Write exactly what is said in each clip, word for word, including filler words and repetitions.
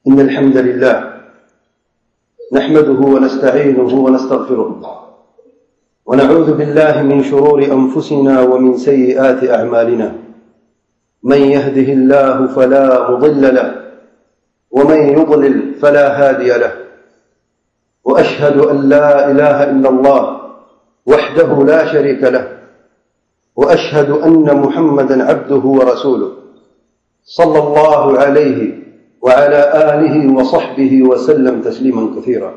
إن الحمد لله نحمده ونستعينه ونستغفره ونعوذ بالله من شرور أنفسنا ومن سيئات أعمالنا من يهده الله فلا مضل له ومن يضلل فلا هادي له وأشهد أن لا إله إلا الله وحده لا شريك له وأشهد أن محمدا عبده ورسوله صلى الله عليه وعلى آله وصحبه وسلم تسليما كثيرا.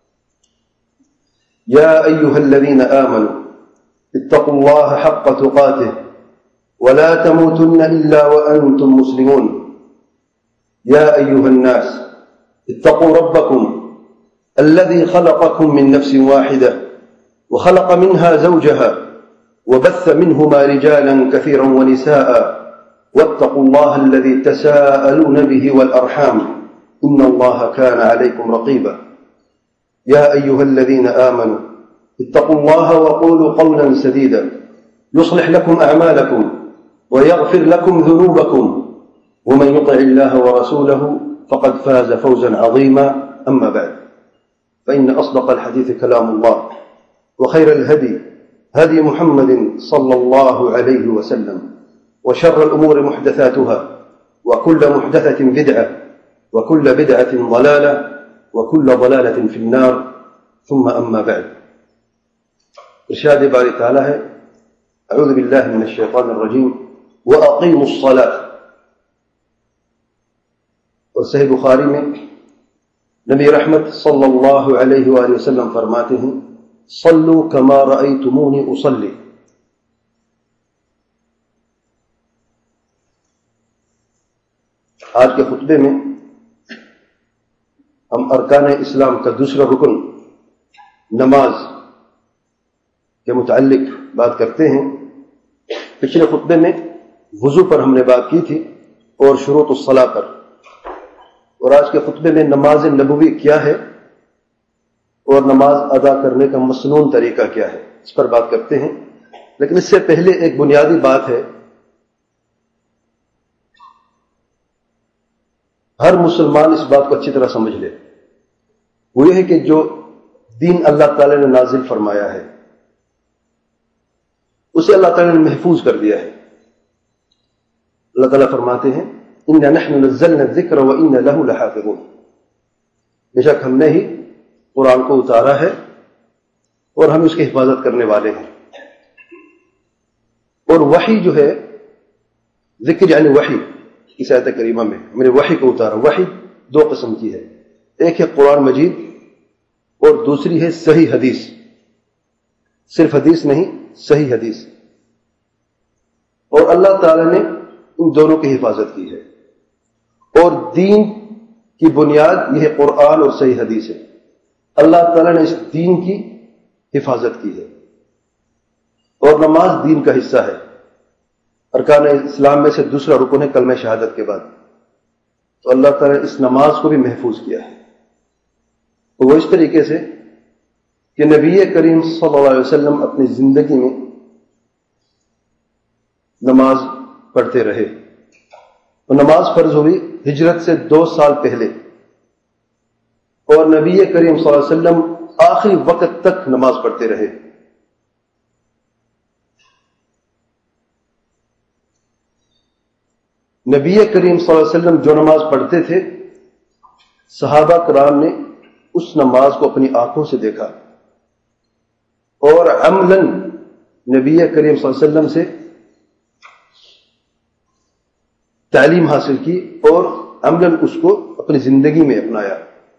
يا أيها الذين آمنوا اتقوا الله حق تقاته ولا تموتن إلا وأنتم مسلمون. يا أيها الناس اتقوا ربكم الذي خلقكم من نفس واحدة وخلق منها زوجها وبث منهما رجالا كثيرا ونساء واتقوا الله الذي تساءلون به والأرحام إن الله كان عليكم رقيبا. يا أيها الذين آمنوا اتقوا الله وقولوا قولا سديدا يصلح لكم أعمالكم ويغفر لكم ذنوبكم ومن يطع الله ورسوله فقد فاز فوزا عظيما. أما بعد فإن أصدق الحديث كلام الله وخير الهدي هدي محمد صلى الله عليه وسلم وشر الأمور محدثاتها وكل محدثة بدعة وكل بدعة ضلالة وكل ضلالة في النار. ثم أما بعد. ارشاد باری تعالیٰ ہے اعوذ باللہ من الشیطان الرجیم وَأَقِيمُوا الصَّلَاةَ. اور صحیح بخاری میں نبی رحمت صلی اللہ علیہ وآلہ وسلم فرماتے ہیں صلوا كما رأيتموني أصلي. آج کے خطبے میں ہم ارکان اسلام کا دوسرا رکن نماز کے متعلق بات کرتے ہیں. پچھلے خطبے میں وضو پر ہم نے بات کی تھی اور شروط الصلاۃ پر، اور آج کے خطبے میں نماز نبوی کیا ہے اور نماز ادا کرنے کا مسنون طریقہ کیا ہے اس پر بات کرتے ہیں. لیکن اس سے پہلے ایک بنیادی بات ہے، ہر مسلمان اس بات کو اچھی طرح سمجھ لے، وہ یہ ہے کہ جو دین اللہ تعالی نے نازل فرمایا ہے اسے اللہ تعالی نے محفوظ کر دیا ہے. اللہ تعالیٰ فرماتے ہیں اِنَّا نَحْنُ نَزَّلْنَا الذِّكْرَ وَإِنَّا لَهُ لَحَافِظُونَ. بے شک ہم نے ہی قرآن کو اتارا ہے اور ہم اس کی حفاظت کرنے والے ہیں. اور وحی جو ہے، ذکر یعنی وحی، اس آیت کریمہ میں ہم نے وحی کو اتارا. وحی دو قسم کی ہے، ایک ہے قرآن مجید اور دوسری ہے صحیح حدیث. صرف حدیث نہیں، صحیح حدیث. اور اللہ تعالی نے ان دونوں کی حفاظت کی ہے، اور دین کی بنیاد یہ ہے قرآن اور صحیح حدیث ہے. اللہ تعالی نے اس دین کی حفاظت کی ہے، اور نماز دین کا حصہ ہے. ارکان اسلام میں سے دوسرا رکن ہے کلمہ شہادت کے بعد. تو اللہ تعالی نے اس نماز کو بھی محفوظ کیا ہے. تو وہ اس طریقے سے کہ نبی کریم صلی اللہ علیہ وسلم اپنی زندگی میں نماز پڑھتے رہے. اور نماز فرض ہوئی ہجرت سے دو سال پہلے، اور نبی کریم صلی اللہ علیہ وسلم آخری وقت تک نماز پڑھتے رہے. نبی کریم صلی اللہ علیہ وسلم جو نماز پڑھتے تھے، صحابہ کرام نے اس نماز کو اپنی آنکھوں سے دیکھا اور عملاً نبی کریم صلی اللہ علیہ وسلم سے تعلیم حاصل کی اور عملاً اس کو اپنی زندگی میں اپنایا.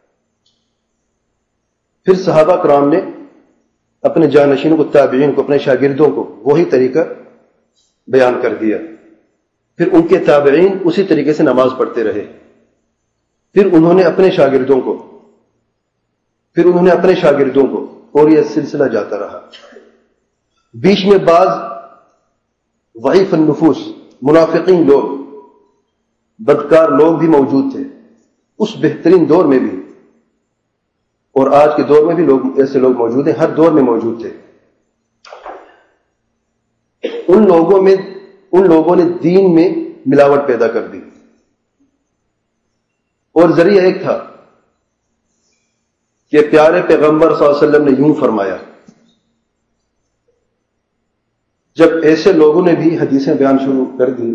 پھر صحابہ کرام نے اپنے جانشینوں کو، تابعین کو، اپنے شاگردوں کو وہی طریقہ بیان کر دیا. پھر ان کے تابعین اسی طریقے سے نماز پڑھتے رہے. پھر انہوں نے اپنے شاگردوں کو پھر انہوں نے اپنے شاگردوں کو اور یہ سلسلہ جاتا رہا. بیچ میں بعض ضعیف النفوس، منافقین لوگ، بدکار لوگ بھی موجود تھے اس بہترین دور میں بھی، اور آج کے دور میں بھی لوگ ایسے لوگ موجود ہیں، ہر دور میں موجود تھے. ان لوگوں میں ان لوگوں نے دین میں ملاوٹ پیدا کر دی اور ذریعہ ایک تھا کہ پیارے پیغمبر صلی اللہ علیہ وسلم نے یوں فرمایا. جب ایسے لوگوں نے بھی حدیثیں بیان شروع کر دی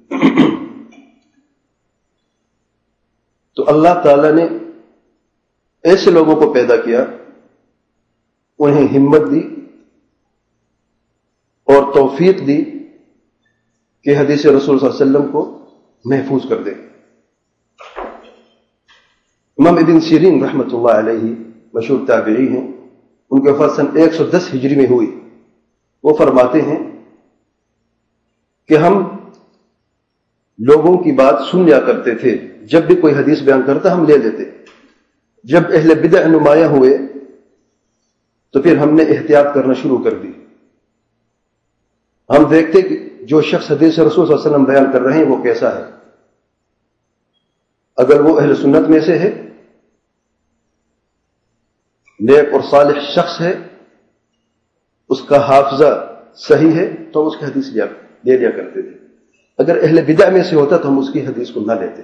تو اللہ تعالی نے ایسے لوگوں کو پیدا کیا, انہیں ہمت دی اور توفیق دی کہ حدیث رسول صلی اللہ علیہ وسلم کو محفوظ کر دے. امام ابن سیرین رحمۃ اللہ علیہ مشہور تابعی ہیں, ان کی وفات سن ایک سو دس ہجری میں ہوئی. وہ فرماتے ہیں کہ ہم لوگوں کی بات سن لیا کرتے تھے, جب بھی کوئی حدیث بیان کرتا ہم لے لیتے. جب اہل بدع نمایاں ہوئے تو پھر ہم نے احتیاط کرنا شروع کر دی. ہم دیکھتے کہ جو شخص حدیث رسول صلی اللہ علیہ وسلم بیان کر رہے ہیں وہ کیسا ہے. اگر وہ اہل سنت میں سے ہے, نیک اور صالح شخص ہے, اس کا حافظہ صحیح ہے, تو اس کی حدیث لے لیا کرتے تھے. اگر اہل بدع میں سے ہوتا تو ہم اس کی حدیث کو نہ لیتے.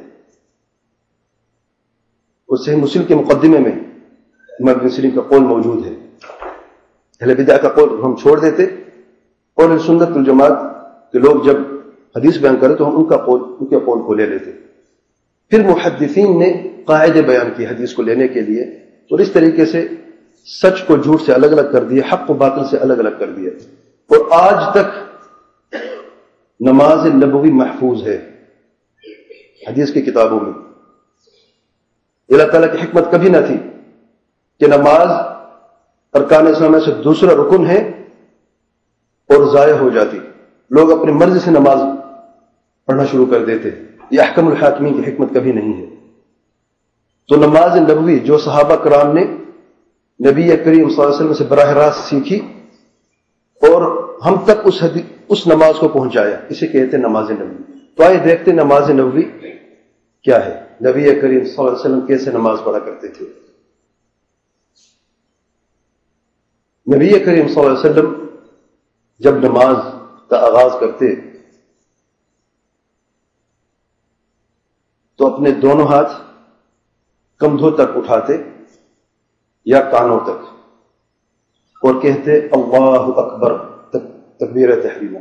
اس سے مسلم کے مقدمے میں امام ابن سیرین کا قول موجود ہے. اہل بدع کا قول ہم چھوڑ دیتے اور اہل سنت والجماعت کے لوگ جب حدیث بیان کرے تو ہم ان کا قول ان کے قول کو لے لیتے. پھر محدثین نے قاعدے بیان کی حدیث کو لینے کے لیے, اور اس طریقے سے سچ کو جھوٹ سے الگ الگ کر دیا, حق کو باطل سے الگ الگ کر دیا. اور آج تک نماز نبوی محفوظ ہے حدیث کی کتابوں میں. اللہ تعالیٰ کی حکمت کبھی نہ تھی کہ نماز ارکان اسلام سے دوسرا رکن ہے اور ضائع ہو جاتی. لوگ اپنی مرضی سے نماز پڑھنا شروع کر دیتے. یہ احکم الحاکمین کی حکمت کبھی نہیں ہے. تو نماز نبوی جو صحابہ کرام نے نبی کریم صلی اللہ علیہ وسلم سے براہ راست سیکھی اور ہم تک اس حدیث اس نماز کو پہنچایا, اسے کہتے ہیں نماز نبوی. تو آئے دیکھتے نماز نبوی کیا ہے, نبی کریم صلی اللہ علیہ وسلم کیسے نماز پڑھا کرتے تھے. نبی کریم صلی اللہ علیہ وسلم جب نماز کا آغاز کرتے تو اپنے دونوں ہاتھ کندھوں تک اٹھاتے یا کانوں تک اور کہتے اللہ اکبر تکبیر تحریمہ.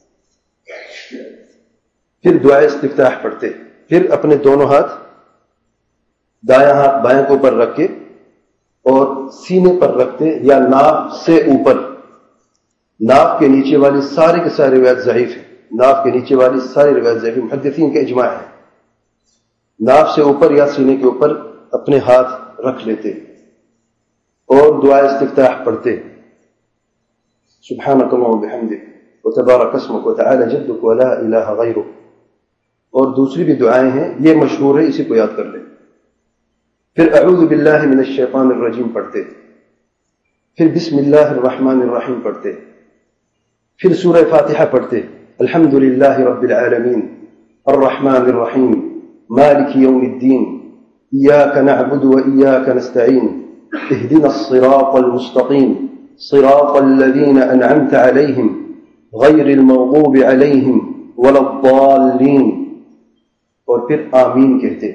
پھر دعائے استفتاح پڑھتے. پھر اپنے دونوں ہاتھ دایاں ہاتھ بائیں کے اوپر رکھ کے اور سینے پر رکھتے یا ناف سے اوپر. ناف کے نیچے والی ساری کے ساری روایت ضعیف ہے. ناف کے نیچے والی ساری روایت ضعیف, محدثین کا اجماع ہے. ناف سے اوپر یا سینے کے اوپر اپنے ہاتھ رکھ لیتے اور دعائے استفتاح پڑھتے. سبحانک اللہم وبحمدک وتبارک اسمک وتعالی جدک ولا الہ غیرک. اور دوسری بھی دعائیں ہیں, یہ مشہور ہے, اسی کو یاد کر لیں. پھر اعوذ باللہ من الشیطان الرجیم پڑھتے. پھر بسم اللہ الرحمن الرحیم پڑھتے. پھر سورہ فاتحہ پڑھتے. الحمد للہ رب العالمین الرحمن الرحیم مالک یوم الدین ایاک نعبد و ایاک نستعین اهدنا الصراط المستقیم صراط الذین انعمت علیہم غیر المغضوب علیہم ولا الضالین. اور پھر آمین کہتے.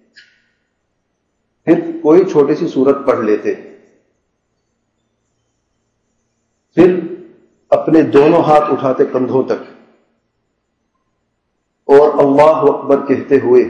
پھر کوئی چھوٹی سی سورت پڑھ لیتے. پھر اپنے دونوں ہاتھ اٹھاتے کندھوں تک اور اللہ اکبر کہتے ہوئے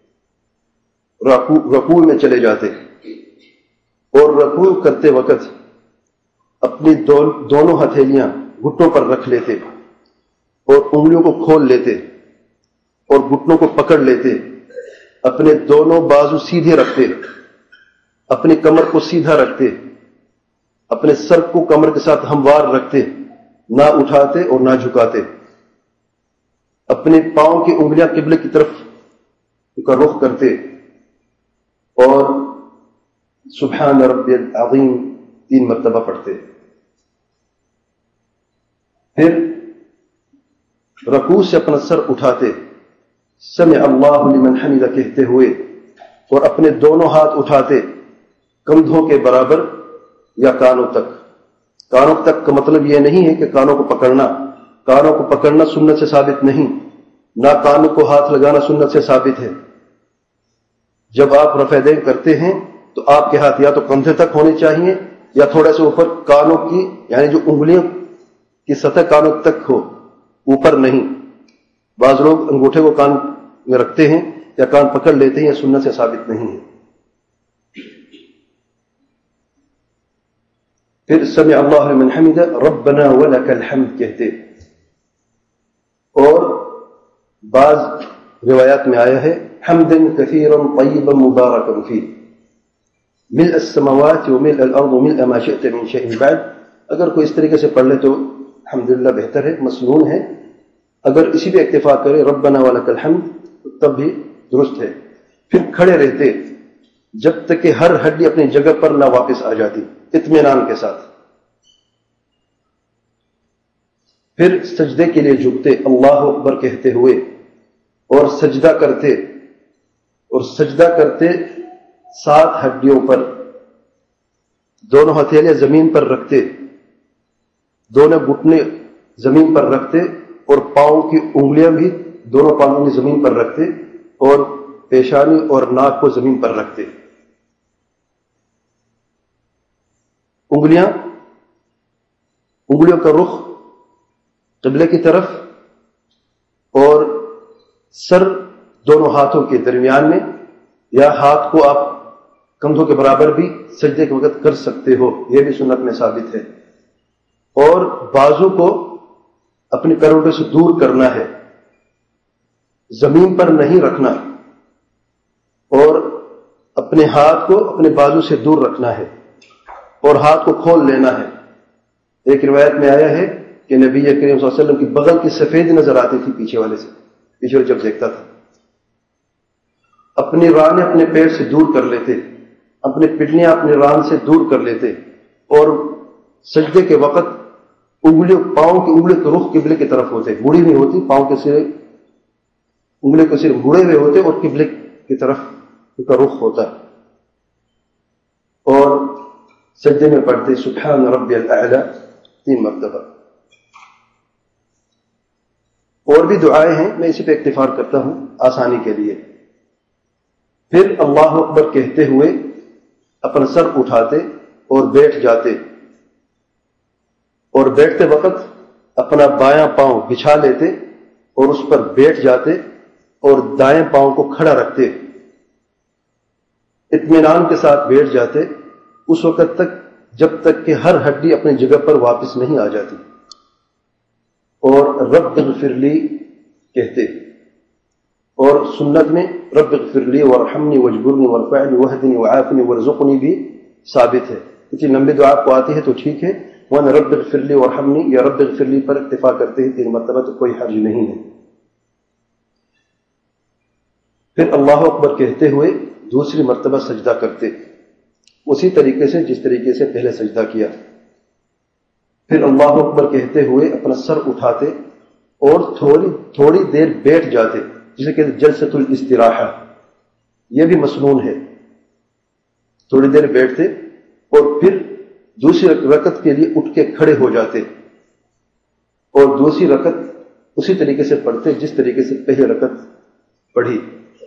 رکوع میں چلے جاتے. اور رکوع کرتے وقت اپنی دونوں ہتھیلیاں گھٹنوں پر رکھ لیتے اور انگلیوں کو کھول لیتے اور گھٹنوں کو پکڑ لیتے. اپنے دونوں بازو سیدھے رکھتے, اپنی کمر کو سیدھا رکھتے, اپنے سر کو کمر کے ساتھ ہموار رکھتے, نہ اٹھاتے اور نہ جھکاتے. اپنے پاؤں کی انگلیاں قبلے کی طرف کا رخ کرتے اور سبحان ربی العظیم تین مرتبہ پڑھتے. پھر رکوع سے اپنا سر اٹھاتے, سمع اللہ لمن حمدہ کہتے ہوئے اور اپنے دونوں ہاتھ اٹھاتے کندھوں کے برابر یا کانوں تک. کانوں تک کا مطلب یہ نہیں ہے کہ کانوں کو پکڑنا. کانوں کو پکڑنا سنت سے ثابت نہیں, نہ کانوں کو ہاتھ لگانا سنت سے ثابت ہے. جب آپ رفع دین کرتے ہیں تو آپ کے ہاتھ یا تو کندھے تک ہونے چاہیے یا تھوڑا سا اوپر کانوں کی یعنی جو انگلیوں کی سطح کانوں تک ہو، اوپر نہیں۔ بعض لوگ انگوٹھے کو کان میں رکھتے ہیں یا کان پکڑ لیتے ہیں، یہ سنت سے ثابت نہیں ہے۔ پھر سمع اللہ لمن حمدہ ربنا ولک الحمد کہتے، اور بعض روایات میں آیا ہے حمدا کثیرا طیبا مبارکا فیہ ملء السماوات وملء الارض وملء ما شئت من شیء بعد۔ اگر کوئی اس طریقے سے پڑھ لے تو الحمدللہ بہتر ہے، مسنون ہے۔ اگر اسی پہ اکتفا کرے ربنا ولک الحمد تب بھی درست ہے۔ پھر کھڑے رہتے جب تک کہ ہر ہڈی اپنی جگہ پر نہ واپس آ جاتی، اطمینان کے ساتھ۔ پھر سجدے کے لیے جھکتے اللہ اکبر کہتے ہوئے اور سجدہ کرتے، اور سجدہ کرتے سات ہڈیوں پر، دونوں ہتھیلیاں زمین پر رکھتے، دونوں گھٹنے زمین پر رکھتے، اور پاؤں کی انگلیاں بھی دونوں پاؤں کی زمین پر رکھتے، اور پیشانی اور ناک کو زمین پر رکھتے۔ انگلیاں انگلیوں کا رخ قبلے کی طرف، اور سر دونوں ہاتھوں کے درمیان میں، یا ہاتھ کو آپ کندھوں کے برابر بھی سجدے کے وقت کر سکتے ہو، یہ بھی سنت میں ثابت ہے۔ اور بازو کو اپنی کروٹے سے دور کرنا ہے، زمین پر نہیں رکھنا، اور اپنے ہاتھ کو اپنے بازو سے دور رکھنا ہے، اور ہاتھ کو کھول لینا ہے۔ ایک روایت میں آیا ہے کہ نبی کریم صلی اللہ علیہ وسلم کی بغل کی سفید نظر آتی تھی پیچھے والے سے، پیچھے جب دیکھتا تھا۔ اپنی رانیں اپنے پیر سے دور کر لیتے، اپنے پٹنیاں اپنے ران سے دور کر لیتے، اور سجدے کے وقت انگلیوں پاؤں کی انگلی کے رخ قبلے کی طرف ہوتے، مڑی نہیں ہوتی، پاؤں کے سرے انگلی کے سرے مڑے ہوئے ہوتے اور قبلے کی طرف ان کا رخ ہوتا، اور سجدے میں پڑھتے سبحان ربی الاعلی تین مرتبہ۔ اور بھی دعائیں ہیں، میں اسی پہ اکتفار کرتا ہوں آسانی کے لیے۔ پھر اللہ اکبر کہتے ہوئے اپنا سر اٹھاتے اور بیٹھ جاتے، اور بیٹھتے وقت اپنا بایاں پاؤں بچھا لیتے اور اس پر بیٹھ جاتے، اور دائیں پاؤں کو کھڑا رکھتے، اطمینان کے ساتھ بیٹھ جاتے اس وقت تک جب تک کہ ہر ہڈی اپنی جگہ پر واپس نہیں آ جاتی، اور رب اغفر لی کہتے۔ اور سنت میں رب اغفر لی وارحمنی واجبرنی وارفعنی واہدنی وعافنی وارزقنی بھی ثابت ہے۔ اتنی لمبی دعا آپ کو آتی ہے تو ٹھیک ہے، ورنہ رب اغفر لی وارحمنی یا رب اغفر لی پر اکتفا کرتے ہیں تین مرتبہ تو کوئی حرج نہیں ہے۔ پھر اللہ اکبر کہتے ہوئے دوسری مرتبہ سجدہ کرتے، اسی طریقے سے جس طریقے سے پہلے سجدہ کیا۔ پھر اللہ اکبر کہتے ہوئے اپنا سر اٹھاتے اور تھوڑی تھوڑی دیر بیٹھ جاتے، جسے کہتے ہیں جلسۃ الاستراحہ، یہ بھی مسنون ہے۔ تھوڑی دیر بیٹھتے اور پھر دوسری رکعت کے لیے اٹھ کے کھڑے ہو جاتے، اور دوسری رکعت اسی طریقے سے پڑھتے جس طریقے سے پہلی رکعت پڑھی۔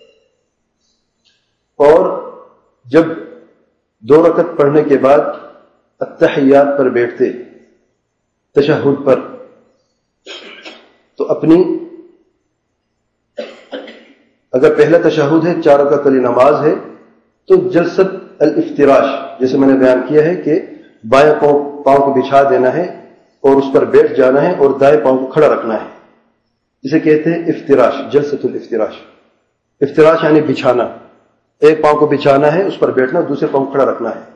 اور جب دو رکعت پڑھنے کے بعد التحیات پر بیٹھتے، تشہد پر، تو اپنی اگر پہلا تشہد ہے، چار رکعت والی نماز ہے، تو جلسۃ الافتراش جیسے میں نے بیان کیا ہے کہ بائیں پاؤں پاؤں کو بچھا دینا ہے اور اس پر بیٹھ جانا ہے اور دائیں پاؤں کو کھڑا رکھنا ہے، جسے کہتے ہیں افتراش، جلسۃ الافتراش۔ افتراش یعنی بچھانا، ایک پاؤں کو بچھانا ہے، اس پر بیٹھنا، دوسرے پاؤں کو کھڑا رکھنا ہے،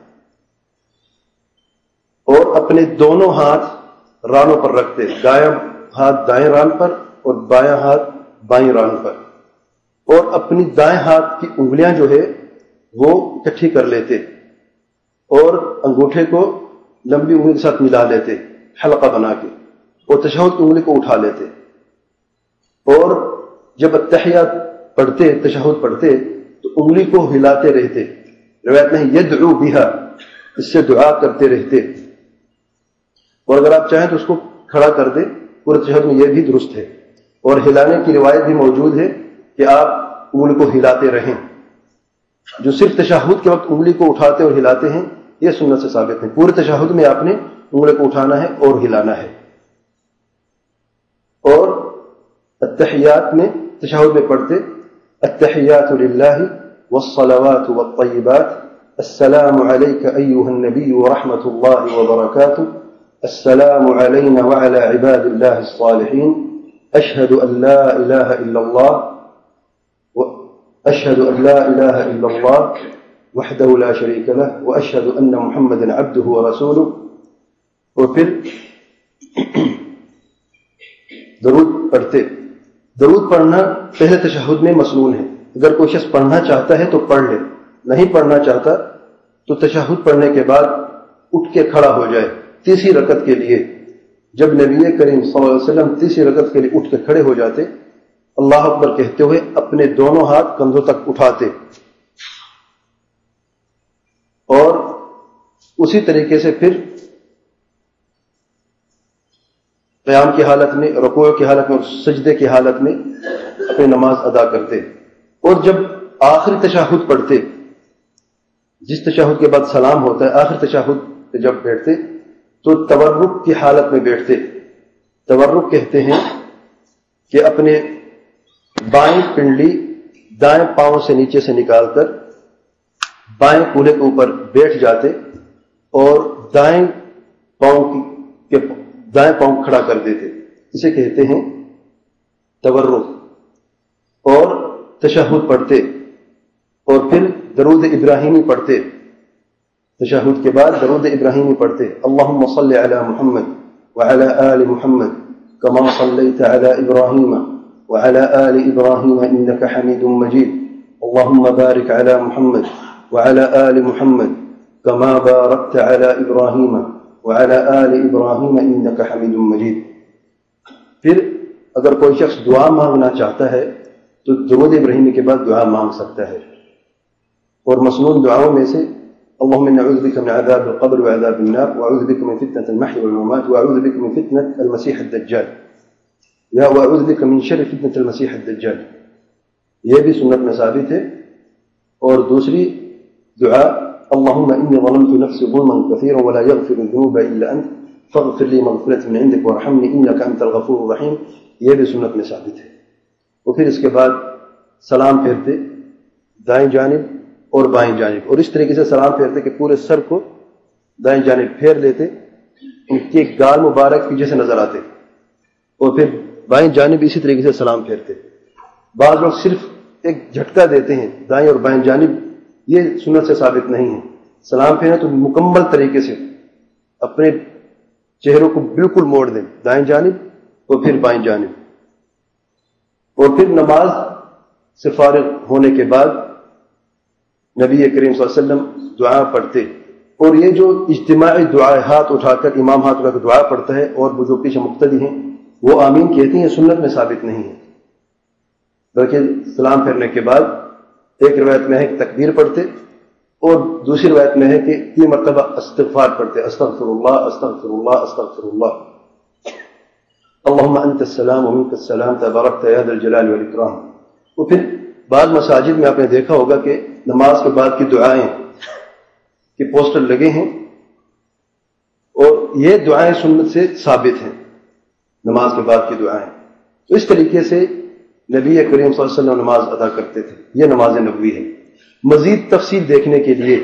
اور اپنے دونوں ہاتھ رانوں پر رکھتے، دایاں ہاتھ دائیں ران پر اور بایاں ہاتھ بائیں ران پر، اور اپنی دائیں ہاتھ کی انگلیاں جو ہے وہ اکٹھی کر لیتے، اور انگوٹھے کو لمبی انگلی کے ساتھ ملا لیتے حلقہ بنا کے، اور تشہد کی انگلی کو اٹھا لیتے، اور جب التحیات پڑھتے، تشہد پڑھتے تو انگلی کو ہلاتے رہتے، روایت میں یدعو بہا، اس سے دعا کرتے رہتے، اور اگر آپ چاہیں تو اس کو کھڑا کر دیں، پورے تشہد میں یہ بھی درست ہے، اور ہلانے کی روایت بھی موجود ہے کہ آپ انگلی کو ہلاتے رہیں۔ جو صرف تشہد کے وقت انگلی کو اٹھاتے اور ہلاتے ہیں یہ سنت سے ثابت ہے. پورے تشہد میں آپ نے انگلی کو اٹھانا ہے اور ہلانا ہے. اور التحیات میں تشہد میں پڑھتے التحیات للہ والصلوات والطیبات السلام علیک ایہا النبی ورحمۃ اللہ وبرکاتہ السلام علینا وعلی عباد اللہ الصالحین اشہد ان لا الہ الا اللہ اشہد ان لا الہ الا اللہ وحدہ لا شریک لہ واشہد ان محمدا عبدہ ورسولہ. اور پھر درود پڑھتے. درود پڑھنا پہلے تشہد میں مسنون ہے. اگر کوئی شخص پڑھنا چاہتا ہے تو پڑھ لے, نہیں پڑھنا چاہتا تو تشہد پڑھنے کے بعد اٹھ کے کھڑا ہو جائے تیسری رکعت کے لیے. جب نبی کریم صلی اللہ علیہ وسلم تیسری رکعت کے لیے اٹھ کے کھڑے ہو جاتے اللہ اکبر کہتے ہوئے اپنے دونوں ہاتھ کندھوں تک اٹھاتے اور اسی طریقے سے پھر قیام کی حالت میں, رکوع کی حالت میں اور سجدے کی حالت میں اپنی نماز ادا کرتے. اور جب آخری تشہد پڑھتے, جس تشہد کے بعد سلام ہوتا ہے, آخری تشہد پہ جب بیٹھتے تو تورک کی حالت میں بیٹھتے. تورک کہتے ہیں کہ اپنے بائیں پنڈلی دائیں پاؤں سے نیچے سے نکال کر بائیں کولے کے اوپر بیٹھ جاتے اور دائیں پاؤں کے دائیں پاؤں کھڑا کر دیتے. اسے کہتے ہیں تورک. اور تشہد پڑھتے اور پھر درود ابراہیمی پڑھتے. تشہد کے بعد درود ابراہیمی پڑھتے اللہم صلی علی محمد وعلی آل محمد کما صلیت علی ابراہیم وعلی آل ابراہیم انکا حمید مجید اللہم بارک علی محمد وعلی آل محمد کما بارکت علی ابراہیم وعلی آل ابراہیم انکا حمید مجید. پھر اگر کوئی شخص دعا مانگنا چاہتا ہے تو درود ابراہیمی کے بعد دعا مانگ سکتا ہے. اور مسنون دعاؤں میں سے اللهم إني أعوذ بك من عذاب القبر وعذاب النار وأعوذ بك من فتنة المحيا والممات وأعوذ بك من فتنة المسيح الدجال یا وأعوذ بك من شر فتنة المسيح الدجال. یہ بھی سنت میں ثابت ہے. اور دوسری دعا اللهم إني ظلمت نفسي ظلما كثيرا ولا يغفر الذنوب إلا أنت فاغفر لي مغفرة من عندك وارحمني إنك أنت الغفور الرحيم. یہ بھی سنت میں ثابت ہے. اور پھر اس کے بعد سلام پھیرتے دائیں جانب اور بائیں جانب, اور اس طریقے سے سلام پھیرتے کہ پورے سر کو دائیں جانب پھیر لیتے, ان کے گال مبارک پیچھے سے نظر آتے, اور پھر بائیں جانب اسی طریقے سے سلام پھیرتے. بعض لوگ صرف ایک جھٹکا دیتے ہیں دائیں اور بائیں جانب, یہ سنت سے ثابت نہیں ہے. سلام پھیریں تو مکمل طریقے سے اپنے چہروں کو بالکل موڑ دیں, دائیں جانب اور پھر بائیں جانب. اور پھر نماز سے فارغ ہونے کے بعد نبی کریم صلی اللہ علیہ وسلم دعا پڑھتے. اور یہ جو اجتماعی دعا ہاتھ اٹھا کر امام ہاتھ اٹھا کر دعا پڑھتا ہے اور وہ جو پیچھے مقتدی ہیں وہ آمین کہتے ہیں, سنت میں ثابت نہیں ہے. بلکہ سلام پھیرنے کے بعد ایک روایت میں ہے کہ تکبیر پڑھتے اور دوسری روایت میں ہے کہ تین مرتبہ استغفار پڑھتے, استغفر اللہ استغفر اللہ استغفر اللہ اللہم انت السلام ومنک السلام تبارکت یا ذا الجلال والاکرام. اور پھر بعض مساجد میں آپ نے دیکھا ہوگا کہ نماز کے بعد کی دعائیں کے پوسٹر لگے ہیں, اور یہ دعائیں سنت سے ثابت ہیں, نماز کے بعد کی دعائیں. تو اس طریقے سے نبی کریم صلی اللہ علیہ وسلم نماز ادا کرتے تھے. یہ نماز نبوی ہے. مزید تفصیل دیکھنے کے لیے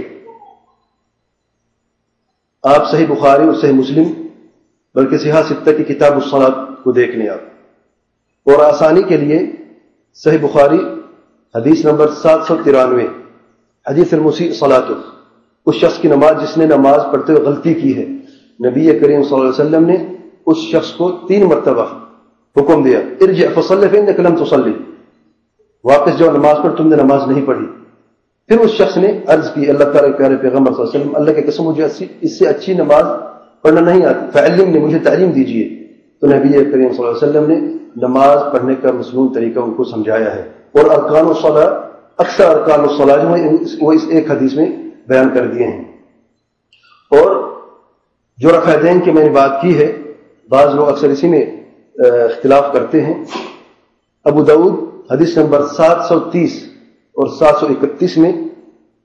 آپ صحیح بخاری اور صحیح مسلم بلکہ صحیح ستہ کی کتاب الصلاۃ کو دیکھ لیں آپ. اور آسانی کے لیے صحیح بخاری حدیث نمبر سات سو ترانوے حدیث المسیء صلاۃ, اس شخص کی نماز جس نے نماز پڑھتے ہوئے غلطی کی ہے, نبی کریم صلی اللہ علیہ وسلم نے اس شخص کو تین مرتبہ حکم دیا ارجع فصلی فإنک لم تصلی, واپس جاؤ نماز پڑھ, تم نے نماز نہیں پڑھی. پھر اس شخص نے عرض کی اللہ تعالیٰ کے پیارے پیغمبر صلی اللہ علیہ وسلم, اللہ کی قسم مجھے اس سے اچھی نماز پڑھنا نہیں آتی, فعلمنی, مجھے تعلیم دیجیے. تو نبی کریم صلی اللہ علیہ وسلم نے نماز پڑھنے کا مصنون طریقہ ان کو سمجھایا ہے. اور ارکان الصلاۃ, اکثر ارکان الصلاۃ جو وہ اس ایک حدیث میں بیان کر دیے ہیں. اور جو رکعتین کی میں نے بات کی ہے, بعض لوگ اکثر اسی میں اختلاف کرتے ہیں. ابو داؤد حدیث نمبر سات سو تیس اور سات سو اکتیس میں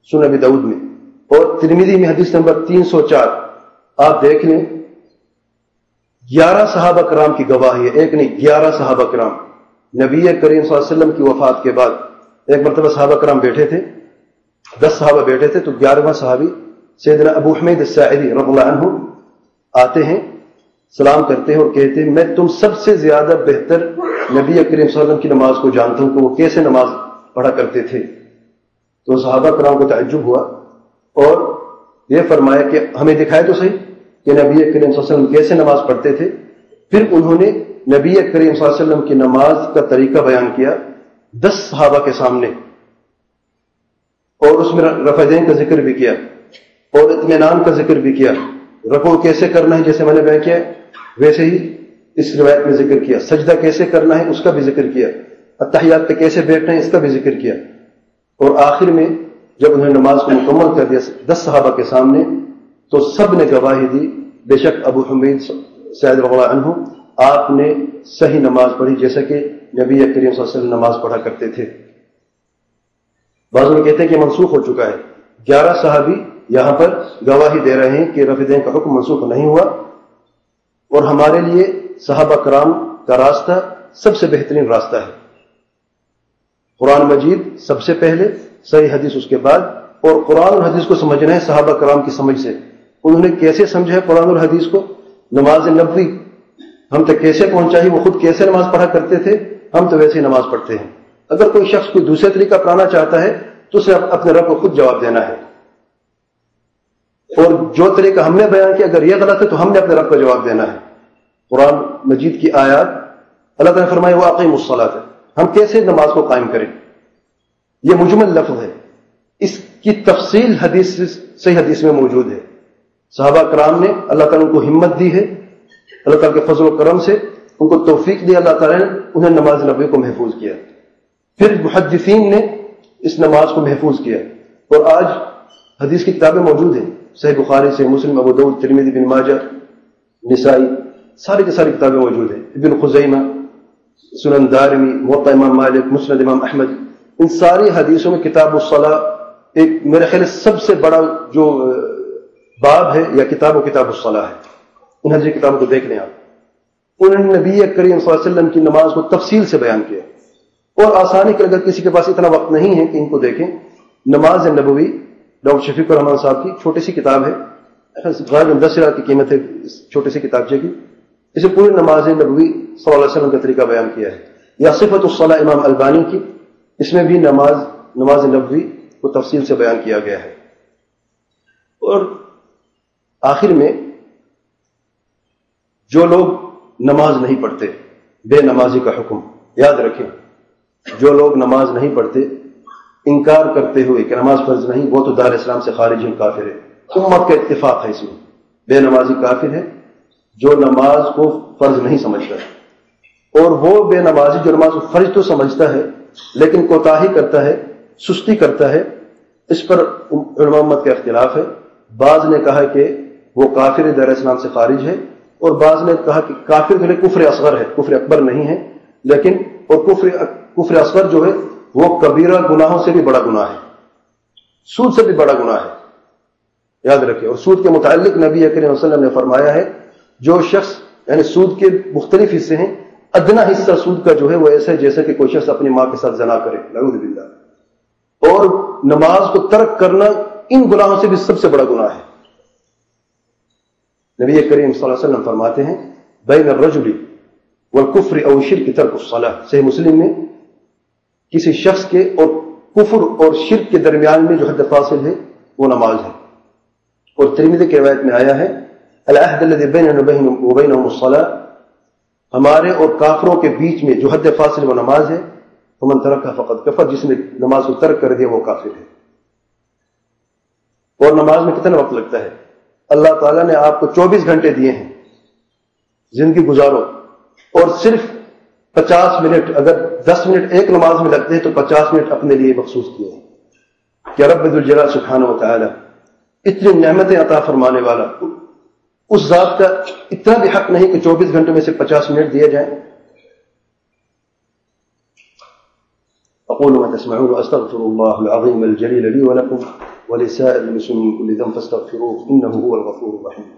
سنن ابی داؤد میں اور ترمذی میں حدیث نمبر تین سو چار. آپ دیکھ لیں گیارہ صحابہ کرام کی گواہی ہے، ایک نہیں گیارہ صحابہ کرام. نبی کریم صلی اللہ علیہ وسلم کی وفات کے بعد ایک مرتبہ صحابہ کرام بیٹھے تھے، دس صحابہ بیٹھے تھے، تو گیارہواں صحابی سیدنا ابو حمید الساعدی رضی اللہ عنہ آتے ہیں، سلام کرتے ہیں اور کہتے ہیں میں تم سب سے زیادہ بہتر نبی کریم صلی اللہ علیہ وسلم کی نماز کو جانتا ہوں کہ وہ کیسے نماز پڑھا کرتے تھے. تو صحابہ کرام کو تعجب ہوا اور یہ فرمایا کہ ہمیں دکھائے تو صحیح کہ نبی کریم صلی اللہ علیہ وسلم کیسے نماز پڑھتے تھے. پھر انہوں نے نبی کریم صلی اللہ علیہ وسلم کی نماز کا طریقہ بیان کیا دس صحابہ کے سامنے، اور اس میں رفع دین کا ذکر بھی کیا اور اطمینان کا ذکر بھی کیا. رکوع کیسے کرنا ہے جیسے میں نے بیان کیا ویسے ہی اس روایت میں ذکر کیا. سجدہ کیسے کرنا ہے اس کا بھی ذکر کیا. اتحیات پہ کیسے بیٹھنا ہے اس کا بھی ذکر کیا. اور آخر میں جب انہوں نے نماز کو مکمل کر دیا دس صحابہ کے سامنے تو سب نے گواہی دی بے شک ابو حمید سعد رضی اللہ عنہ آپ نے صحیح نماز پڑھی جیسا کہ نبی کریم صلی اللہ علیہ وسلم نماز پڑھا کرتے تھے. بعض میں کہتے ہیں کہ منسوخ ہو چکا ہے. گیارہ صحابی یہاں پر گواہی دے رہے ہیں کہ رفع دین کا حکم منسوخ نہیں ہوا، اور ہمارے لیے صحابہ کرام کا راستہ سب سے بہترین راستہ ہے. قرآن مجید سب سے پہلے، صحیح حدیث اس کے بعد، اور قرآن اور حدیث کو سمجھنا ہے صحابہ کرام کی سمجھ سے. انہوں نے کیسے سمجھا ہے قرآن اور حدیث کو، نماز نبوی ہم تک کیسے پہنچائی، وہ خود کیسے نماز پڑھا کرتے تھے، ہم تو ویسے ہی نماز پڑھتے ہیں. اگر کوئی شخص کوئی دوسرے طریقہ اپنانا چاہتا ہے تو اسے اپنے رب کو خود جواب دینا ہے، اور جو طریقہ ہم نے بیان کیا اگر یہ غلط ہے تو ہم نے اپنے رب کو جواب دینا ہے. قرآن مجید کی آیات اللہ تعالیٰ نے فرمائے وَأَقِیمُوا الصَّلَاةَ، ہم کیسے نماز کو قائم کریں. یہ مجمل لفظ ہے، اس کی تفصیل حدیث صحیح حدیث میں موجود ہے. صحابہ کرام نے اللہ تعالیٰ کو ہمت دی ہے، اللہ تعالیٰ کے فضل و کرم سے ان کو توفیق دی، اللہ تعالیٰ نے انہیں نماز نبوی کو محفوظ کیا. پھر محدثین نے اس نماز کو محفوظ کیا، اور آج حدیث کی کتابیں موجود ہیں، صحیح بخاری، صحیح مسلم، ابو داؤد، ترمذی، ابن ماجہ، نسائی، ساری کی ساری کتابیں موجود ہیں. ابن خزیمہ، سنن دارمی، موطأ امام مالک، مسند امام احمد، ان ساری حدیثوں میں کتاب الصلاۃ ایک میرے خیال سب سے بڑا جو باب ہے یا کتاب و کتاب الصلاۃ ہے. ان حدیث کتابوں کو دیکھ لیں آپ. انہوں نے نبی کریم صلی اللہ علیہ وسلم کی نماز کو تفصیل سے بیان کیا، اور آسانی کے اگر کسی کے پاس اتنا وقت نہیں ہے کہ ان کو دیکھیں، نماز نبوی ڈاکٹر شفیق الرحمان صاحب کی چھوٹی سی کتاب ہے، غالباً دس ہزار کی قیمت ہے اس چھوٹی سی کتابچے کی. اسے پوری نماز نبوی صلی اللہ علیہ وسلم کا طریقہ بیان کیا ہے. یا صفت الصلاۃ امام البانی کی، اس میں بھی نماز نماز نبوی کو تفصیل سے بیان کیا گیا ہے. اور آخر میں جو لوگ نماز نہیں پڑھتے، بے نمازی کا حکم یاد رکھیں. جو لوگ نماز نہیں پڑھتے انکار کرتے ہوئے کہ نماز فرض نہیں، وہ تو دار اسلام سے خارج ہیں، کافر ہے. امت کا اتفاق ہے اس میں، بے نمازی کافر ہے جو نماز کو فرض نہیں سمجھتا ہے، اور وہ بے نمازی جو نماز کو فرض تو سمجھتا ہے لیکن کوتاہی کرتا ہے، سستی کرتا ہے. اس پر علماء امت کا اختلاف ہے. بعض نے کہا کہ وہ کافر دار اسلام سے خارج ہے، اور بعض نے کہا کہ کافر جو ہے کفر اصغر ہے، کفر اکبر نہیں ہے. لیکن اور کفر کفر اصغر جو ہے وہ کبیرہ گناہوں سے بھی بڑا گناہ ہے، سود سے بھی بڑا گناہ ہے، یاد رکھیں. اور سود کے متعلق نبی کریم صلی اللہ علیہ وسلم نے فرمایا ہے جو شخص، یعنی سود کے مختلف حصے ہیں، ادنا حصہ سود کا جو ہے وہ ایسا ہے جیسے کہ کوئی شخص اپنی ماں کے ساتھ زنا کرے، نعوذ باللہ. اور نماز کو ترک کرنا ان گناہوں سے بھی سب سے بڑا گناہ ہے. نبی کریم صلی اللہ علیہ وسلم فرماتے ہیں بین الرجل والکفر او شرک ترک الصلاۃ. صحیح مسلم میں کسی شخص کے اور کفر اور شرک کے درمیان میں جو حد فاصل ہے وہ نماز ہے. اور ترمذی کی روایت میں آیا ہے العہد الذی بیننا وبینہم الصلاۃ، ہمارے اور کافروں کے بیچ میں جو حد فاصل وہ نماز ہے. فمن ترکھا فقد کفر، جس نے نماز کو ترک کر دیا وہ کافر ہے. اور نماز میں کتنا وقت لگتا ہے؟ اللہ تعالیٰ نے آپ کو چوبیس گھنٹے دیے ہیں، زندگی گزارو، اور صرف پچاس منٹ، اگر دس منٹ ایک نماز میں لگتے ہیں تو پچاس منٹ اپنے لیے مخصوص کیے ہیں. کہ رب ذوالجلال سبحانہ و تعالی اتنی نعمتیں عطا فرمانے والا، اس ذات کا اتنا بھی حق نہیں کہ چوبیس گھنٹے میں سے پچاس منٹ دیے جائیں. اقول ما تسمعون واستغفر الله العظيم الجليل لي ولكم ولسائر المسلمين من كل ذنب فاستغفروه إنه هو الغفور الرحيم.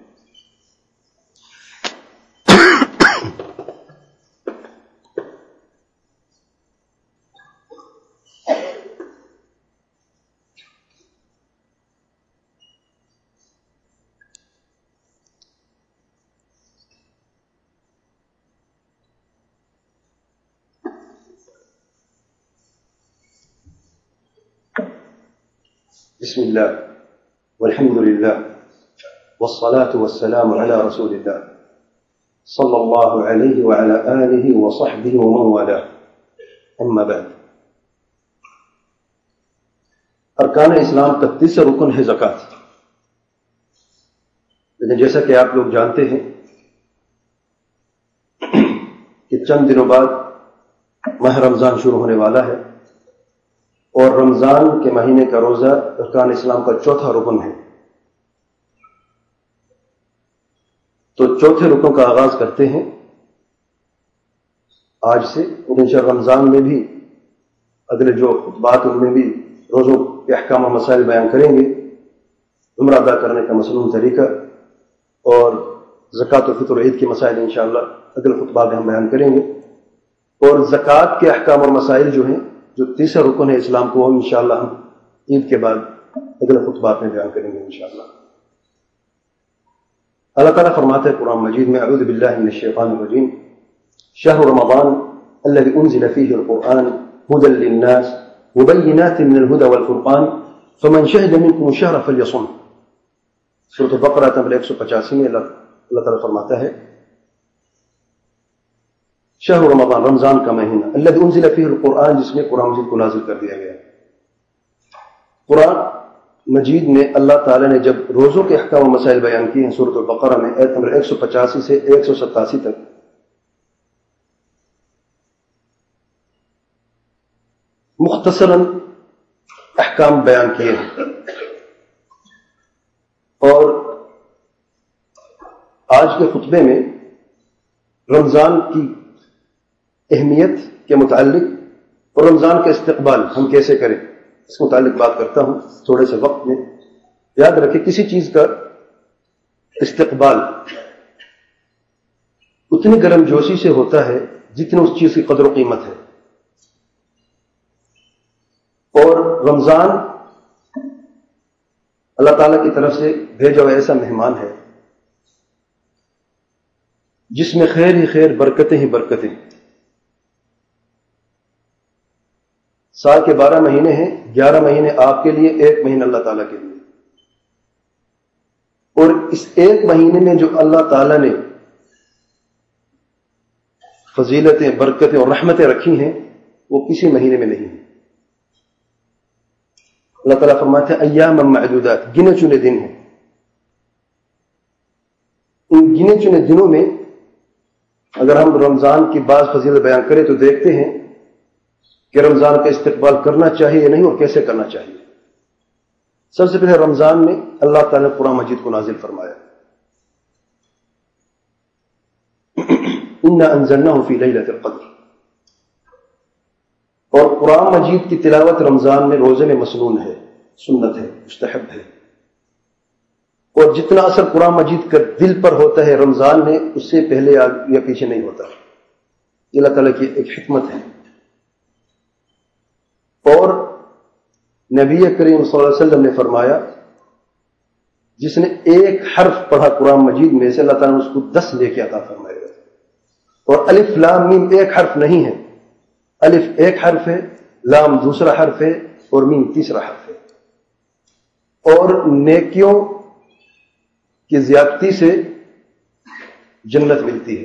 بسم الله والحمد لله والصلاة والسلام على رسول الله صلى الله عليه وعلى آله وصحبه ومن والاه. أما بعد، ارکان اسلام کا تیسرا رکن ہے زکوٰۃ. لیکن جیسا کہ آپ لوگ جانتے ہیں کہ چند دنوں بعد ماہ رمضان شروع ہونے والا ہے، اور رمضان کے مہینے کا روزہ ارکان اسلام کا چوتھا رکن ہے. تو چوتھے رکن کا آغاز کرتے ہیں آج سے، اور انشاءاللہ رمضان میں بھی اگلے جو خطبات ان میں بھی روزوں کے احکام و مسائل بیان کریں گے، عمرہ ادا کرنے کا مصنون طریقہ اور زکوٰۃ و فطر و عید کے مسائل انشاءاللہ اگلے خطبات میں ہم بیان کریں گے. اور زکوٰۃ کے احکام اور مسائل جو ہیں، جو تیسرا رکن ہے اسلام کو، انشاءاللہ ہم عید کے بعد اگلے خطبات میں بیان کریں گے انشاءاللہ. اللہ تعالیٰ فرماتے ہیں قرآن مجید میں، اعوذ باللہ من الشیطان الرجیم، شہر رمضان الذي انزل فيه القرآن هدى للناس وبينات من الهدى والفرقان فمن شهد منكم الشهر فليصم. سورۃ البقرہ نمبر ایک سو پچاسی میں اللہ تعالیٰ فرماتا ہے شہر رمضان، رمضان کا مہینہ، الذي انزل فيه القرآن، جس میں قرآن مجید کو نازل کر دیا گیا. قرآن مجید میں اللہ تعالیٰ نے جب روزوں کے احکام و مسائل بیان کیے ہیں سورۃ البقرہ میں آیت نمبر ایک سو پچاسی سے ایک سو ستاسی تک، مختصراً احکام بیان کیے ہیں. اور آج کے خطبے میں رمضان کی اہمیت کے متعلق اور رمضان کا استقبال ہم کیسے کریں اس کے متعلق بات کرتا ہوں تھوڑے سے وقت میں. یاد رکھیں، کسی چیز کا استقبال اتنی گرم جوشی سے ہوتا ہے جتنی اس چیز کی قدر و قیمت ہے. اور رمضان اللہ تعالیٰ کی طرف سے بھیجا ہوا ایسا مہمان ہے جس میں خیر ہی خیر، برکتیں ہی برکتیں. سال کے بارہ مہینے ہیں، گیارہ مہینے آپ کے لیے، ایک مہینہ اللہ تعالیٰ کے لیے. اور اس ایک مہینے میں جو اللہ تعالیٰ نے فضیلتیں، برکتیں اور رحمتیں رکھی ہیں وہ کسی مہینے میں نہیں ہیں. اللہ تعالیٰ فرماتے ہیں ایام معدودات، گنے چنے دن ہیں. ان گنے چنے دنوں میں اگر ہم رمضان کی بعض فضیلت بیان کریں تو دیکھتے ہیں کہ رمضان کا استقبال کرنا چاہیے یا نہیں اور کیسے کرنا چاہیے. سب سے پہلے رمضان میں اللہ تعالیٰ نے قرآن مجید کو نازل فرمایا. انا انزلناہ فی لیلۃ القدر. اور قرآن مجید کی تلاوت رمضان میں روزے میں مسنون ہے، سنت ہے، مستحب ہے. اور جتنا اثر قرآن مجید کا دل پر ہوتا ہے رمضان میں، اس سے پہلے یا پیچھے نہیں ہوتا. یہ اللہ تعالیٰ کی ایک حکمت ہے. اور نبی کریم صلی اللہ علیہ وسلم نے فرمایا جس نے ایک حرف پڑھا قرآن مجید میں سے، اللہ تعالیٰ نے اس کو دس لے کے عطا فرمائے گا. اور الف لام میم ایک حرف نہیں ہے، الف ایک حرف ہے، لام دوسرا حرف ہے اور میم تیسرا حرف ہے. اور نیکیوں کی زیادتی سے جنت ملتی ہے.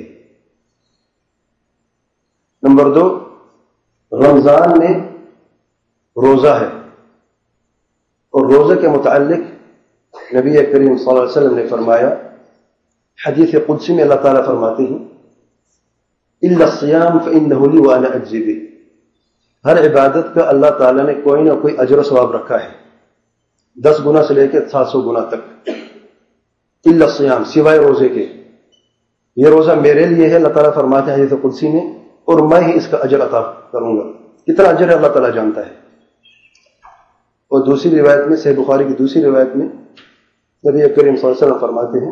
نمبر دو، رمضان میں روزہ ہے، اور روزہ کے متعلق نبی کریم صلی اللہ علیہ وسلم نے فرمایا، حدیث قدسی میں اللہ تعالیٰ فرماتے ہیں الا الصیام فانہ لی وانا اجزی بہ. ہر عبادت کا اللہ تعالیٰ نے کوئی نہ کوئی اجر و ثواب رکھا ہے، دس گنا سے لے کے سات سو گنا تک. الا الصیام، سوائے روزے کے. یہ روزہ میرے لیے ہے، اللہ تعالیٰ فرماتے ہیں حدیث قدسی میں، اور میں ہی اس کا اجر عطا کروں گا. کتنا اجر ہے اللہ تعالیٰ جانتا ہے. اور دوسری روایت میں، صحیح بخاری کی دوسری روایت میں نبی کریم صلی اللہ علیہ وسلم فرماتے ہیں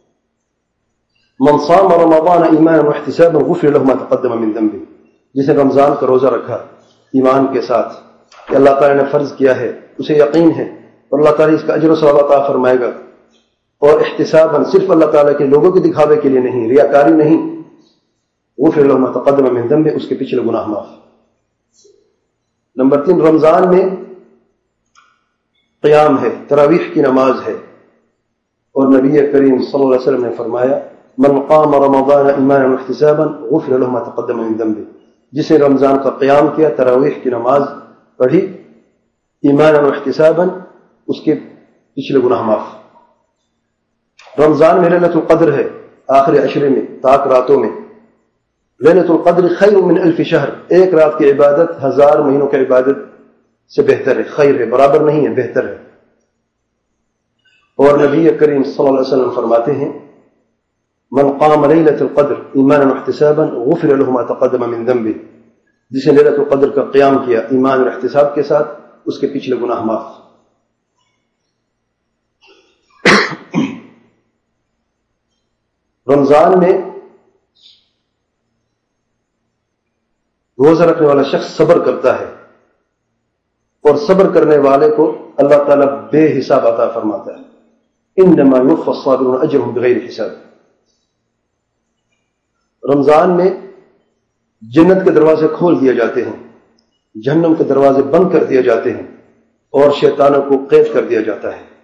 من صام رمضان ایمانا واحتسابا غفر له ما تقدم من ذنبه، جس نے رمضان کا روزہ رکھا ایمان کے ساتھ کہ اللہ تعالیٰ نے فرض کیا ہے، اسے یقین ہے اور اللہ تعالیٰ اس کا اجر و ثواب عطا فرمائے گا، اور احتسابا صرف اللہ تعالیٰ کے لوگوں کے دکھاوے کے لیے نہیں، ریاکاری نہیں، غفر له ما تقدم من ذنبه، اس کے پچھلے گناہ معاف۔ نمبر تین، رمضان میں قیام ہے، تراویح کی نماز ہے، اور نبی کریم صلی اللہ علیہ وسلم نے فرمایا من قام رمضان ایمانا واحتسابا غفر له ما تقدم من ذنبه، جس نے رمضان کا قیام کیا، تراویح کی نماز پڑھی ایمانا واحتسابا، اس کے پچھلے گناہ معاف۔ رمضان میں لیلۃ القدر ہے، آخری عشرے میں، طاق راتوں میں۔ لیلۃ القدر خیر من الف شہر، ایک رات کی عبادت ہزار مہینوں کی عبادت سے بہتر ہے، خیر ہے، برابر نہیں ہے، بہتر ہے۔ اور نبی کریم صلی اللہ علیہ وسلم فرماتے ہیں من قام لیلۃ القدر ایمانا واحتسابا غفر له ما تقدم من ذنبه، جس نے لیلۃ القدر کا قیام کیا ایمان اور احتساب کے ساتھ، اس کے پچھلے گناہ معاف۔ رمضان میں روزہ رکھنے والا شخص صبر کرتا ہے، اور صبر کرنے والے کو اللہ تعالیٰ بے حساب عطا فرماتا ہے، انما یوفی الصابرون اجرهم بغیر حساب۔ رمضان میں جنت کے دروازے کھول دیے جاتے ہیں، جہنم کے دروازے بند کر دیے جاتے ہیں، اور شیطانوں کو قید کر دیا جاتا ہے۔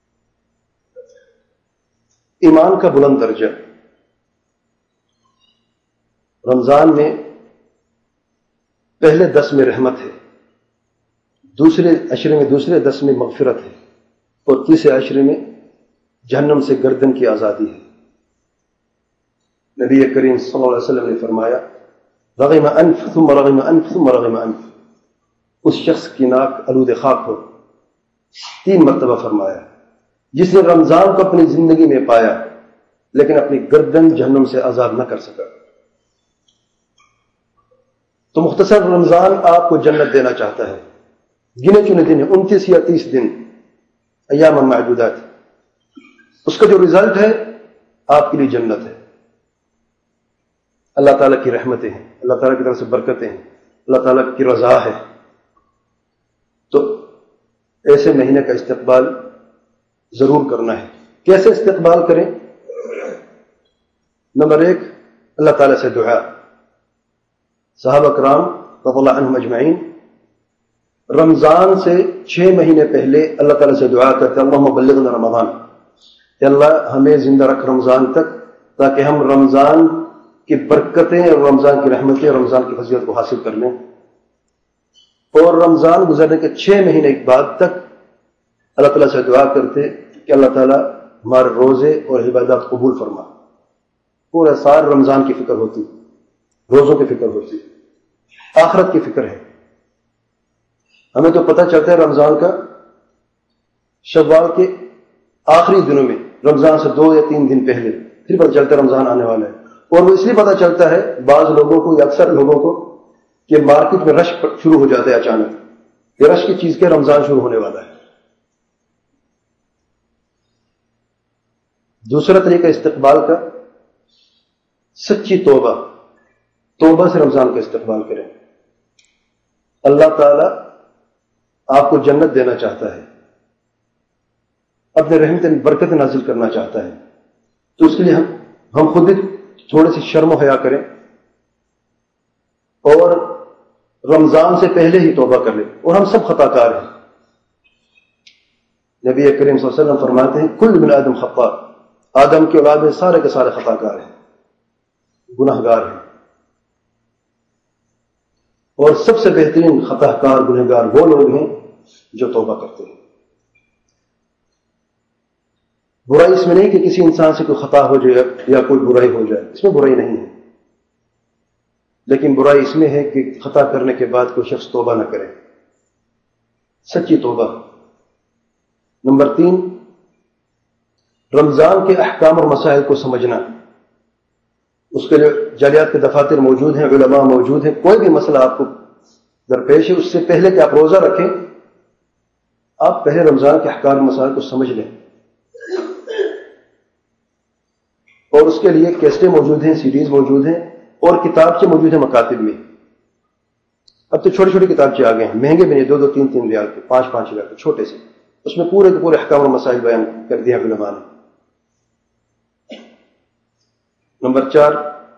ایمان کا بلند درجہ، رمضان میں پہلے دس میں رحمت ہے، دوسرے عشرے میں دوسرے دس میں مغفرت ہے، اور تیسرے عشرے میں جہنم سے گردن کی آزادی ہے۔ نبی کریم صلی اللہ علیہ وسلم نے فرمایا رغم انف ثم رغم انف ثم رغم انف، اس شخص کی ناک آلود خاک ہو، تین مرتبہ فرمایا، جس نے رمضان کو اپنی زندگی میں پایا لیکن اپنی گردن جہنم سے آزاد نہ کر سکا۔ تو مختصر رمضان آپ کو جنت دینا چاہتا ہے، گنے چنے دن، انتیس یا تیس دن، ایام معدودات، اس کا جو رزلٹ ہے آپ کے لیے جنت ہے۔ اللہ تعالیٰ کی رحمتیں ہیں، اللہ تعالیٰ کی طرف سے برکتیں ہیں، اللہ تعالیٰ کی رضا ہے۔ تو ایسے مہینے کا استقبال ضرور کرنا ہے۔ کیسے استقبال کریں؟ نمبر ایک، اللہ تعالیٰ سے دعا۔ صحابہ کرام رضی اللہ عنہم اجمعین رمضان سے چھ مہینے پہلے اللہ تعالیٰ سے دعا کرتے اللہم بلغنا رمضان، کہ اللہ ہمیں زندہ رکھ رمضان تک، تاکہ ہم رمضان کی برکتیں اور رمضان کی رحمتیں اور رمضان کی فضیلت کو حاصل کر لیں۔ اور رمضان گزرنے کے چھ مہینے کے بعد تک اللہ تعالیٰ سے دعا کرتے کہ اللہ تعالیٰ ہمارے روزے اور عبادات قبول فرما۔ پورا سال رمضان کی فکر ہوتی، روزوں کی فکر ہوتی، آخرت کی فکر ہے۔ ہمیں تو پتہ چلتا ہے رمضان کا شوال کے آخری دنوں میں، رمضان سے دو یا تین دن پہلے پھر پتہ چلتا ہے رمضان آنے والا ہے۔ اور وہ اس لیے پتہ چلتا ہے بعض لوگوں کو یا اکثر لوگوں کو کہ مارکیٹ میں رش شروع ہو جاتا ہے اچانک، یہ رش کی چیز کے رمضان شروع ہونے والا ہے۔ دوسرا طریقہ استقبال کا، سچی توبہ، توبہ سے رمضان کا استقبال کریں۔ اللہ تعالیٰ آپ کو جنت دینا چاہتا ہے، اپنے رحمت برکت نازل کرنا چاہتا ہے، تو اس کے لیے ہم ہم خود بھی تھوڑی سی شرم و حیا کریں اور رمضان سے پہلے ہی توبہ کر لیں۔ اور ہم سب خطا کار ہیں، نبی کریم صلی اللہ علیہ وسلم فرماتے ہیں کل بن آدم خطا، آدم کی اولاد میں سارے کے سارے خطا کار ہیں، گناہ گار ہیں، اور سب سے بہترین خطا کار گناہ گار وہ لوگ ہیں جو توبہ کرتے ہیں۔ برائی اس میں نہیں کہ کسی انسان سے کوئی خطا ہو جائے یا کوئی برائی ہو جائے، اس میں برائی نہیں ہے، لیکن برائی اس میں ہے کہ خطا کرنے کے بعد کوئی شخص توبہ نہ کرے، سچی توبہ۔ نمبر تین، رمضان کے احکام اور مسائل کو سمجھنا، اس کے لیے جالیات کے دفاتر موجود ہیں، علماء موجود ہیں، کوئی بھی مسئلہ آپ کو درپیش ہے، اس سے پہلے کہ آپ روزہ رکھیں آپ پہلے رمضان کے احکام مسائل کو سمجھ لیں، اور اس کے لیے کیسٹیں موجود ہیں، سیڈیز موجود ہیں، اور کتابچے موجود ہیں مکاتب میں. اب تو چھوٹی چھوٹی کتابچے آ گئے ہیں، مہنگے بھی نہیں، دو دو تین تین ریال کے، پانچ پانچ ریال کے، چھوٹے سے. اس میں پورے کے پورے احکام اور مسائل بیان کر دیا علماء نے. نمبر چار،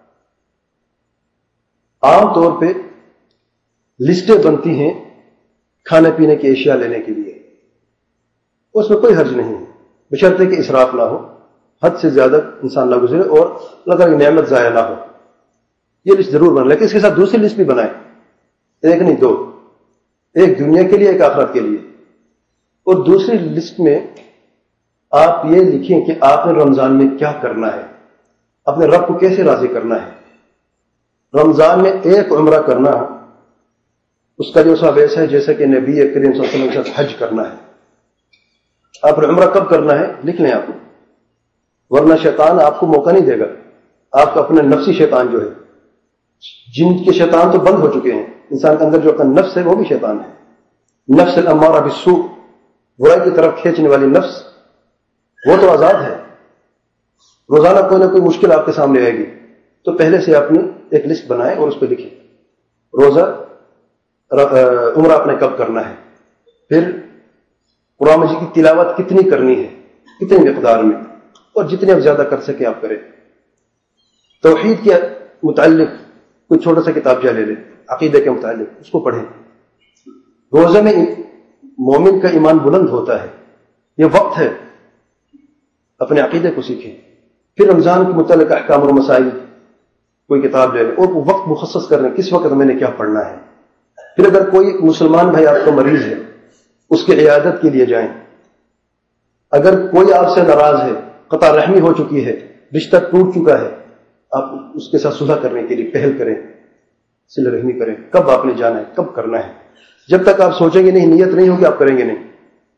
عام طور پہ لسٹیں بنتی ہیں کھانے پینے کی اشیاء لینے کے لیے، اس میں کوئی حرج نہیں ہے، بشرطے کہ اسراف نہ ہو، حد سے زیادہ انسان نہ گزرے، اور اللہ تعالی کی نعمت ضائع نہ ہو. یہ لسٹ ضرور بنا، لیکن اس کے ساتھ دوسری لسٹ بھی بنائیں، ایک نہیں دو، ایک دنیا کے لیے، ایک آخرت کے لیے. اور دوسری لسٹ میں آپ یہ لکھیں کہ آپ نے رمضان میں کیا کرنا ہے، اپنے رب کو کیسے راضی کرنا ہے. رمضان میں ایک عمرہ کرنا، اس کا جو ثواب ایسا ہے جیسا کہ نبی کریم صلی اللہ علیہ وسلم کے ساتھ حج کرنا ہے. آپ نے عمرہ کب کرنا ہے لکھ لیں آپ کو، ورنہ شیطان آپ کو موقع نہیں دے گا. آپ کا اپنا نفسی شیطان جو ہے، جن کے شیطان تو بند ہو چکے ہیں، انسان کے اندر جو اپنا نفس ہے وہ بھی شیطان ہے. نفس الامارہ بالسوء، برائی کی طرف کھینچنے والی نفس، وہ تو آزاد ہے. روزانہ کوئی نہ کوئی مشکل آپ کے سامنے آئے گی، تو پہلے سے اپنی ایک لسٹ بنائیں اور اس پہ لکھیں روزہ عمرہ آپ نے کب کرنا ہے، پھر قرآن مجید کی تلاوت کتنی کرنی ہے، کتنی مقدار میں، اور جتنے آپ زیادہ کر سکیں آپ کریں. توحید کے متعلق کوئی چھوٹا سا کتاب لے لیں، عقیدے کے متعلق اس کو پڑھیں. روزے میں مومن کا ایمان بلند ہوتا ہے، یہ وقت ہے اپنے عقیدے کو سیکھیں. پھر رمضان کے متعلق احکام اور مسائل کوئی کتاب لے لیں، اور وہ وقت مخصص کر لیں کس وقت میں نے کیا پڑھنا ہے. پھر اگر کوئی مسلمان بھائی آپ کا مریض ہے، اس کی عیادت کے لیے جائیں. اگر کوئی آپ سے ناراض ہے، قطع رحمی ہو چکی ہے، رشتہ ٹوٹ چکا ہے، آپ اس کے ساتھ صلح کرنے کے لیے پہل کریں، صلہ رحمی کریں. کب آپ نے جانا ہے، کب کرنا ہے، جب تک آپ سوچیں گے نہیں، نیت نہیں ہوگی، آپ کریں گے نہیں.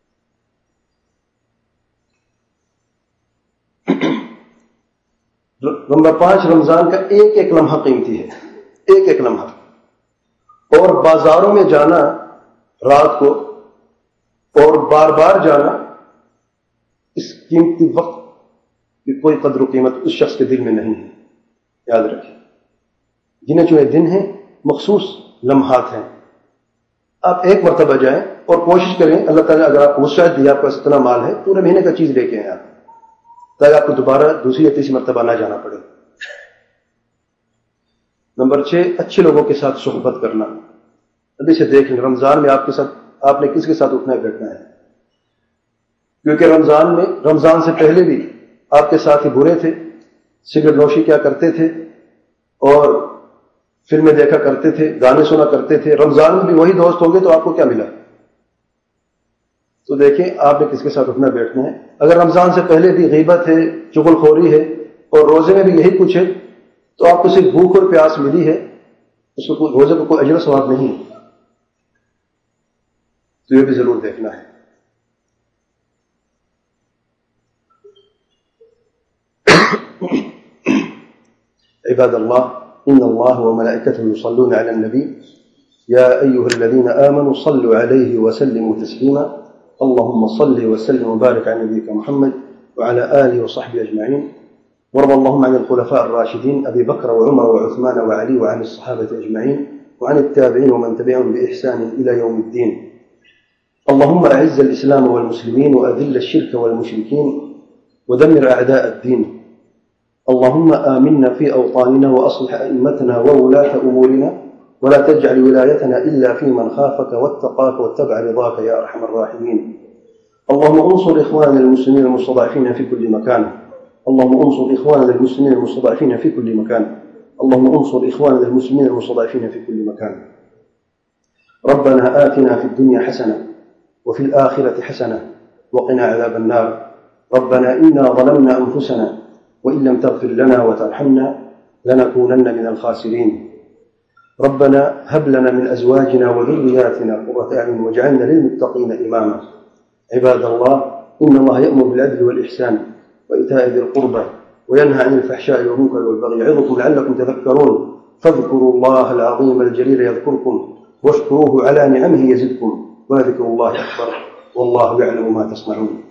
نمبر پانچ، رمضان کا ایک ایک لمحہ قیمتی ہے، ایک ایک لمحہ. اور بازاروں میں جانا رات کو اور بار بار جانا، اس قیمتی وقت کی کوئی قدر و قیمت اس شخص کے دل میں نہیں ہے. یاد رکھیں، گنے چنے دن ہیں، مخصوص لمحات ہیں. آپ ایک مرتبہ جائیں اور کوشش کریں، اللہ تعالیٰ اگر آپ وسعت دیا، آپ کا اتنا مال ہے، پورے مہینے کا چیز لے کے آئیں آپ، تاکہ آپ کو دوبارہ دوسری یا تیسری مرتبہ نہ جانا پڑے. نمبر چھ، اچھے لوگوں کے ساتھ صحبت کرنا. ابھی سے دیکھ لیں رمضان میں آپ کے ساتھ آپ نے کس کے ساتھ اٹھنا بیٹھنا ہے، کیونکہ رمضان میں رمضان سے پہلے بھی آپ کے ساتھ ہی برے تھے، سگریٹ نوشی کیا کرتے تھے، اور فلمیں دیکھا کرتے تھے، گانے سنا کرتے تھے. رمضان میں بھی وہی دوست ہوں گے تو آپ کو کیا ملا؟ تو دیکھیں آپ نے کس کے ساتھ اٹھنا بیٹھنا ہے. اگر رمضان سے پہلے بھی غیبت ہے، چغل خوری ہے، اور روزے میں بھی یہی کچھ ہے، تو آپ کو صرف بھوک اور پیاس ملی ہے، اس کو روزے کو کوئی اجر و ثواب نہیں ہے. تو یہ بھی ضرور دیکھنا ہے. عباد اللہ، ان اللہ وملائکته یصلون علی النبی یا ایها الذین آمنوا صلوا علیہ وسلموا تسلیما. اللهم صل وسلم وبارك على نبيك محمد وعلى آله وصحبه أجمعين. وارض اللهم عن الخلفاء الراشدين أبي بكر وعمر وعثمان وعلي وعن الصحابة أجمعين وعن التابعين ومن تبعهم بإحسان إلى يوم الدين. اللهم أعز الإسلام والمسلمين وأذل الشرك والمشركين ودمر أعداء الدين. اللهم آمنا في أوطاننا وأصلح أئمتنا وولاة أمورنا ولا تجعل ولايتنا إلا في من خافك واتقاك واتبع رضاك يا أرحم الراحمين. اللهم انصر إخواننا المسلمين المستضعفين في كل مكان. اللهم انصر إخواننا المسلمين المستضعفين في كل مكان. اللهم انصر إخواننا المسلمين المستضعفين في كل مكان. ربنا آتنا في الدنيا حسنة وفي الآخرة حسنة وقنا عذاب النار. ربنا إنا ظلمنا أنفسنا وإن لم تغفر لنا وترحمنا لنكونن من الخاسرين. ربنا هب لنا من أزواجنا وذرياتنا قرة أعين واجعلنا للمتقين إماما. عباد الله، إن الله يأمر بالعدل والإحسان وإيتاء ذي القربى وينهى عن الفحشاء والمنكر والبغي يعظكم لعلكم تذكرون. فاذكروا الله العظيم الجليل يذكركم واشكروه على نعمه يزدكم ولذكر الله أكبر. والله يعلم ما تصنعون.